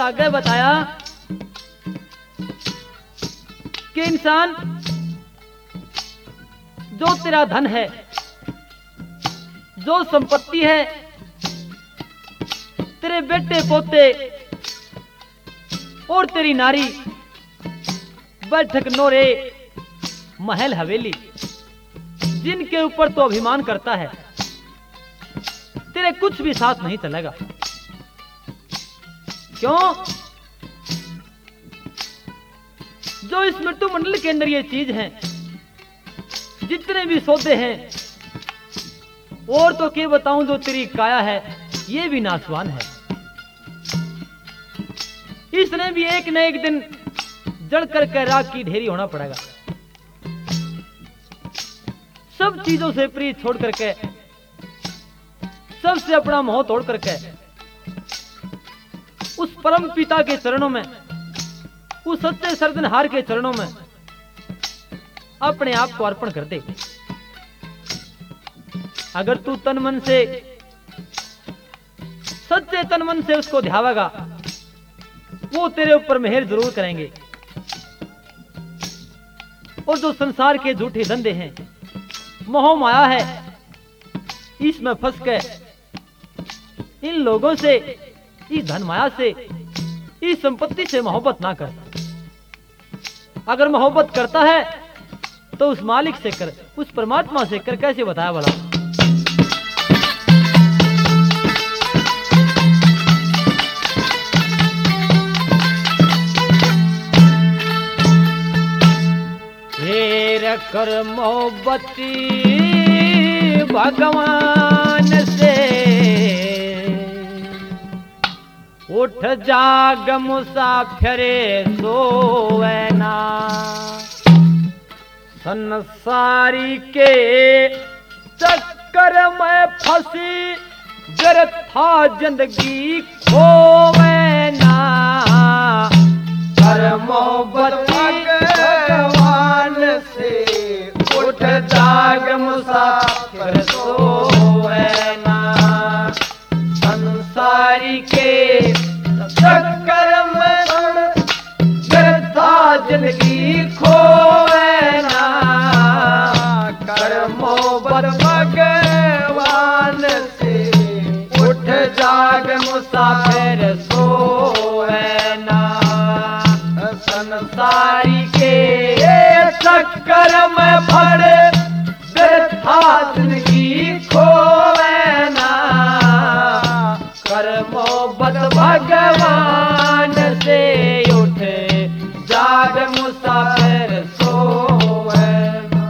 आगे बताया कि इंसान, जो तेरा धन है, जो संपत्ति है, तेरे बेटे पोते और तेरी नारी, बैठक नोरे, महल हवेली, जिनके ऊपर तो अभिमान करता है, तेरे कुछ भी साथ नहीं चलेगा। क्यों? जो इस मृत्यु मंडल के अंदर ये चीज है, जितने भी सौदे हैं, और तो क्या बताऊं, जो तेरी काया है ये भी नासवान है। इसने भी एक न एक दिन जड़ कर राख की ढेरी होना पड़ेगा। सब चीजों से प्रीत छोड़ करके, सबसे अपना मोह तोड़ करके उस परम पिता के चरणों में, उस सच्चे सर्जनहार के चरणों में अपने आप को अर्पण कर दे। अगर तू तन मन से, सच्चे तन मन से उसको ध्यावेगा, वो तेरे ऊपर मेहर जरूर करेंगे। और जो संसार के झूठे धंधे हैं, मोह माया है, इसमें फंस के इन लोगों से, इस धन माया से, इस संपत्ति से मोहब्बत ना कर। अगर मोहब्बत करता है तो उस मालिक से कर, उस परमात्मा से कर। कैसे बताया भला? कर मोहब्बती भगवान से, उठ जाग मुसाफिरे सोए ना। संसारी के चक्कर में फंसी व्यर्था जिंदगी खोवे ना। कर मोहब्बती भगवान से, उठ जाग मुसाफिर सोए ना। संसारी के चक्कर में व्यर्था जिंदगी खोए ना। कर मोहब्बत भगवान से, उठ जाग मुसाफिर सोए ना। संसारी के चक्कर में पड़े व्यर्था जिंदगी खोवे ना। कर मोहब्बत भगवान से, उठ जाग मुसाफिर सोए ना।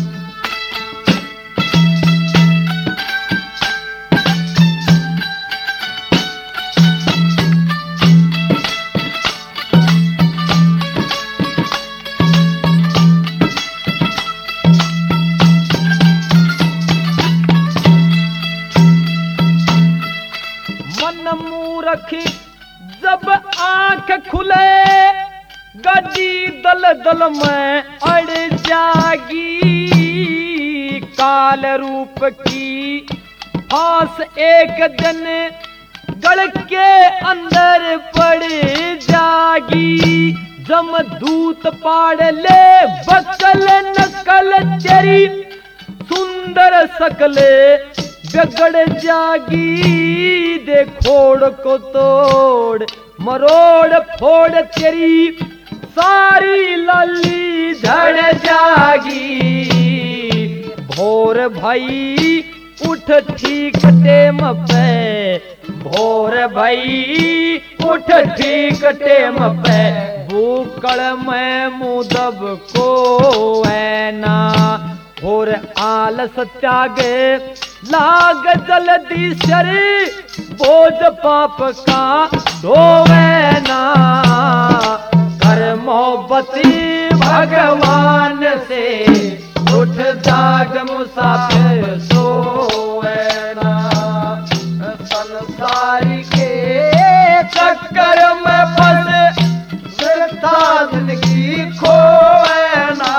जब आंख खुले गड्डी दल दल में अड़ जागी। काल रूप की फांस एक दिन गड़ के अंदर पड़ जागी। जमदूत पाड़ ले बकल नकल तेरी, सुंदर सकले बिगड़ जागी। देखोड़ को तोड़ मरोड़ फोड़ तेरी, सारी लली झड़ जागी। भोर भाई उठ ठीक टेम पे, भोर भाई उठ ठीक टेम पे। भूकड़ में मुदब को है ना, और आलस त्यागे लाग जल्दी शरी। बोझ पाप का धोवे ना। कर मोहब्बती भगवान से, उठ जाग मुसाफिर सोए ना। संसारी के चक्कर में फंस व्यर्था जिंदगी खोए ना।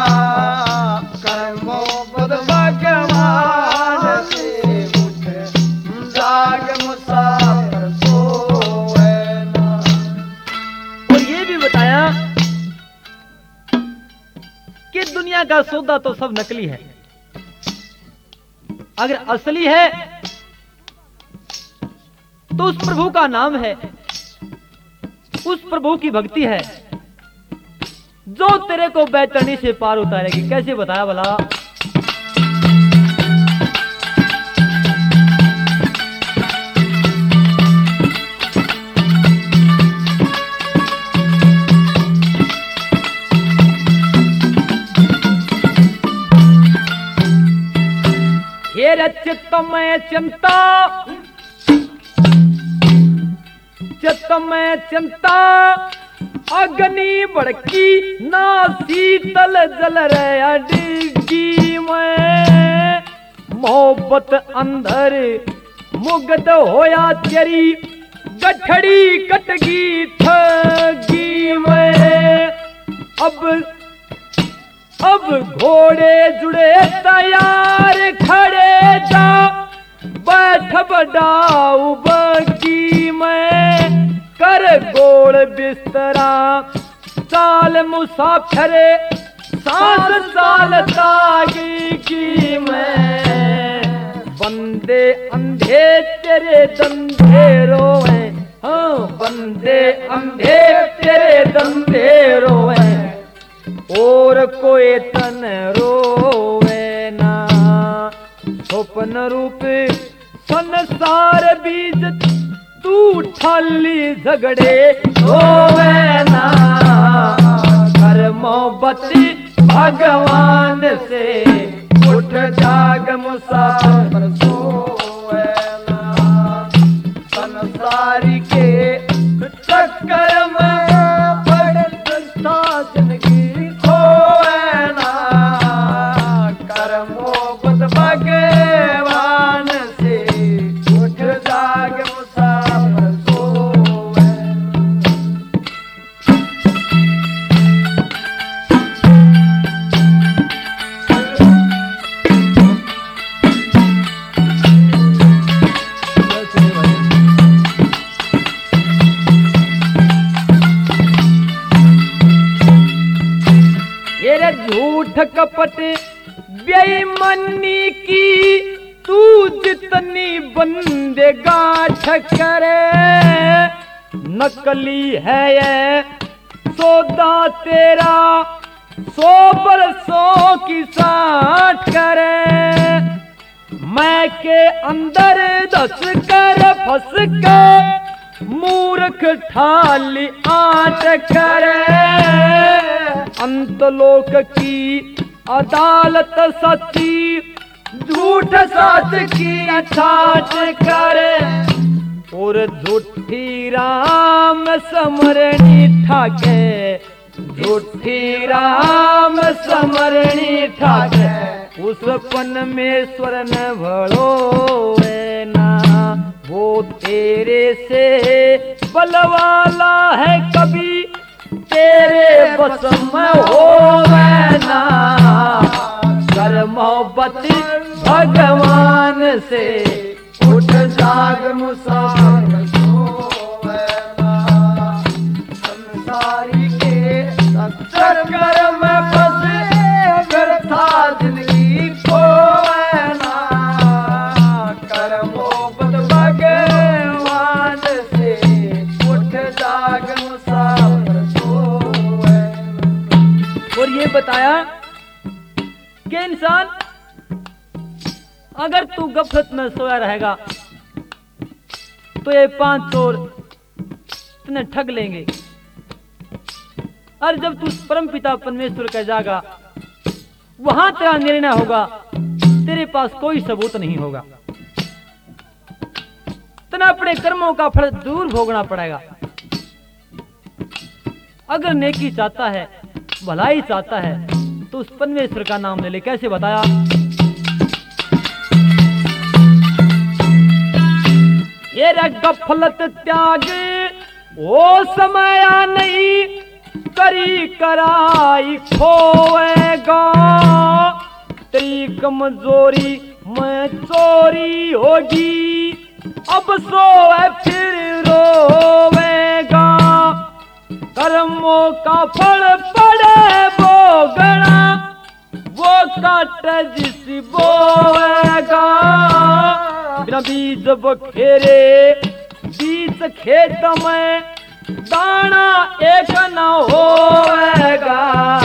कर मोहब्बत भगवान से, उठ जाग मुसाफिर सोए ना। दुनिया का सौदा तो सब नकली है, अगर असली है तो उस प्रभु का नाम है, उस प्रभु की भक्ति है जो तेरे को बैतरणी से पार उतारेगी। कैसे बताया भला? हेर चित्तमय चिंता, चित्तमय चिंता अग्नि भड़की ना शीतल जल रहा डिग्गी में, मोहब्बत अंदर मुग्ध होया तेरी गठड़ी कटगी ठगी में। अब घोड़े जुड़े तैयार खड़े जा, बैठ बडाऊ बग्गी में, कर गोल बिस्तरा चाल मुसाफिर सांस साल तागी की में। बंदे अंधे तेरे धंधे रोए, हाँ बंदे अंधे तेरे धंधे रोए, और कोई तन रोवे ना। स्वप्न रूप संसार बीज तू ठाली झगड़े रोवे ना। कर मोहब्बत भगवान से उठ जाग मुसाफिर सोवे ना। संसारी के चक्कर में पड़ता जिंदगी खोए ना। कर मोहब्बत भगवान से उठ जाग मुसाफिर सोवे। ये झूठ कपट बेईमानी की तू जितनी बंदे गाठ करे, नकली है ये सौदा तेरा 100 बरसों की साठ करे। मैं के अंदर दस कर फंस के मूर्ख ठाली आट करे। अंतलोक की अदालत सच्ची झूठ सच की छाछ करे, और झूठी राम समरणी ठाके, झूठी राम समरणी ठाके। उस परमेश्वर न भड़ोए ना, वो तेरे से बलवाला है कभी तेरे बस में होवे ना। कर मोहब्बत भगवान से उठ जाग मुसाफिर सोवे ना। संसारी के चक्कर में फंसे व्यर्था जिंदगी खोए ना। कर मोहब्बत भगवान से उठ जाग मुसाफिर सोवे। और ये बताया कि इंसान अगर तू गफलत में सोया रहेगा तो ये 5 चोर तुम्हें ठग लेंगे, और जब तू परमपिता परमेश्वर का जागा वहां तेरा निर्णय होगा, तेरे पास कोई सबूत नहीं होगा, तना अपने कर्मों का फल दूर भोगना पड़ेगा। अगर नेकी चाहता है, भलाई चाहता है तो उस परमेश्वर का नाम ले ले। कैसे बताया? ये गफलत त्याग वो समय नहीं, करी कराई खोएगा। तेरी कमजोरी में चोरी होगी, अब सोए फिर रोवेगा। कर्मों का फल पड़े भोगना, वो काट जिस बोएगा, बिना बीज बखेरे बीच खेत में दाना एक न होएगा।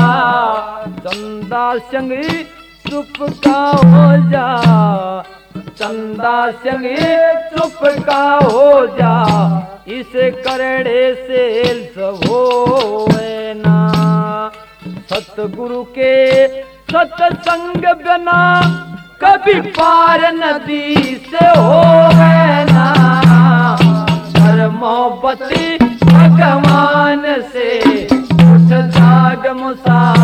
चंदा संग चुप का हो जा, चंदा संग चुप का हो जा, इस करड़े से होए ना। सतगुरु के सत्संग बिना कभी पार नदी से होए ना। मोहब्बती भगवान से उठ जाग मुसा